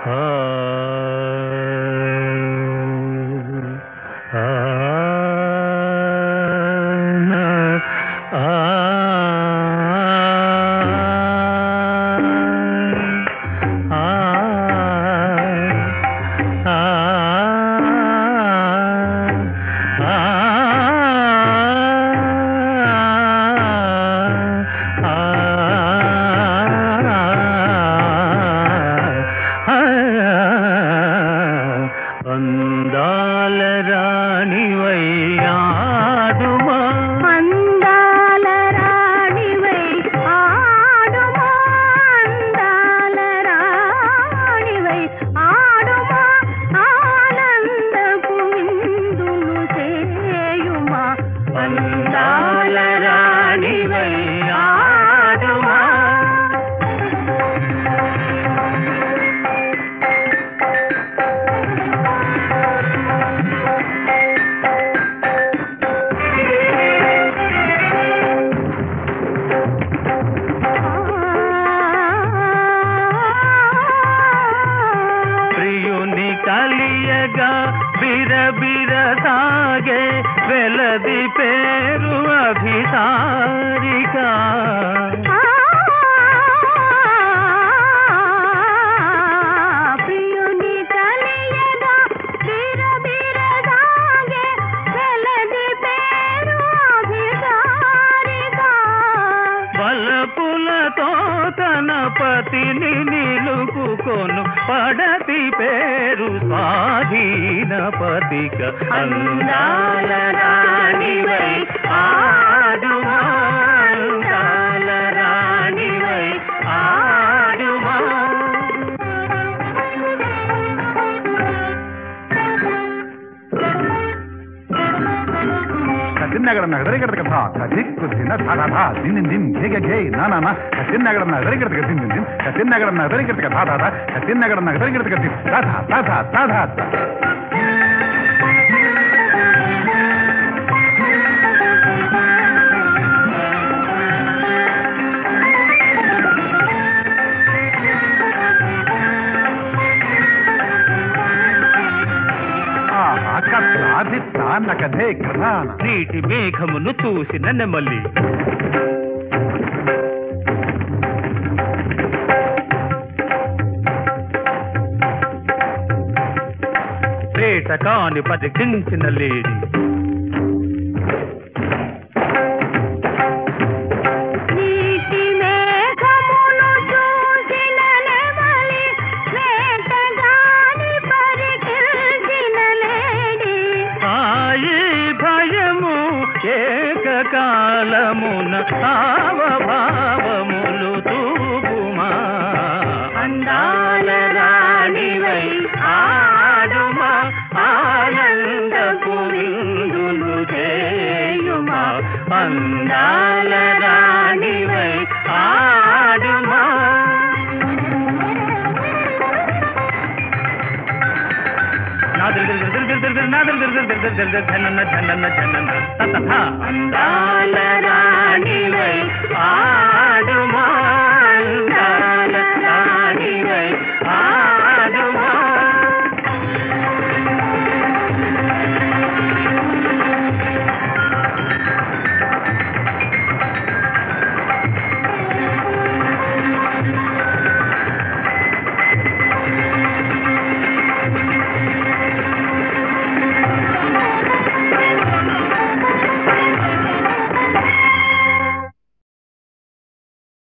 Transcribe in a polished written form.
అందాల రాణివై ఆడుమా అందాల రాణివై ఆడుమా అందాల రాణివై ఆడుమా ఆనందపు విందులు చేయుమా అందాల రాణివై ఆడుమా కలియగా బిరబిర సాగే వెలది పేరు అభిసారిక ప్రియుని కలియగా బిరబిర సాగే వెలది పేరు అభిసారిక బలపులతో తన పతిని నిలుపుకొను పడతి పేరు స్వాధీన పతిక అందాల రాణివై ఆడుమా అందాల రాణివై ఆడుమా ಕತ್ತಿನಗರ ನಗರಕ್ಕೆ ಕಥಾ ಕದಿಕ್ಕುತ್ತಿನ ಧಾಧಾ ದಿನ ದಿನ ಹೇಗೆ ಘೇ ನಾನಾ ಕತ್ತಿನಗರ ನಗರಕ್ಕೆ ದಿನ ದಿನ ಕತ್ತಿನಗರ ನಗರಕ್ಕೆ ಕಥಾ ಧಾಧಾ ಕತ್ತಿನಗರ ನಗರಕ್ಕೆ ಕತ್ತಿ ಧಾಧಾ ಧಾಧಾ ಧಾಧಾ కథే కథా నీటి మేఘమును చూసిన నెమలి పేట కాని పరికించిన లేడి ఏకకాలమున భావములు తూపుమా అందాల రాణివై ఆడుమా ఆనందపు విందులు చేయుమా అందాల రాణివై ఆడుమా అందాల రాణివై ఆడుమా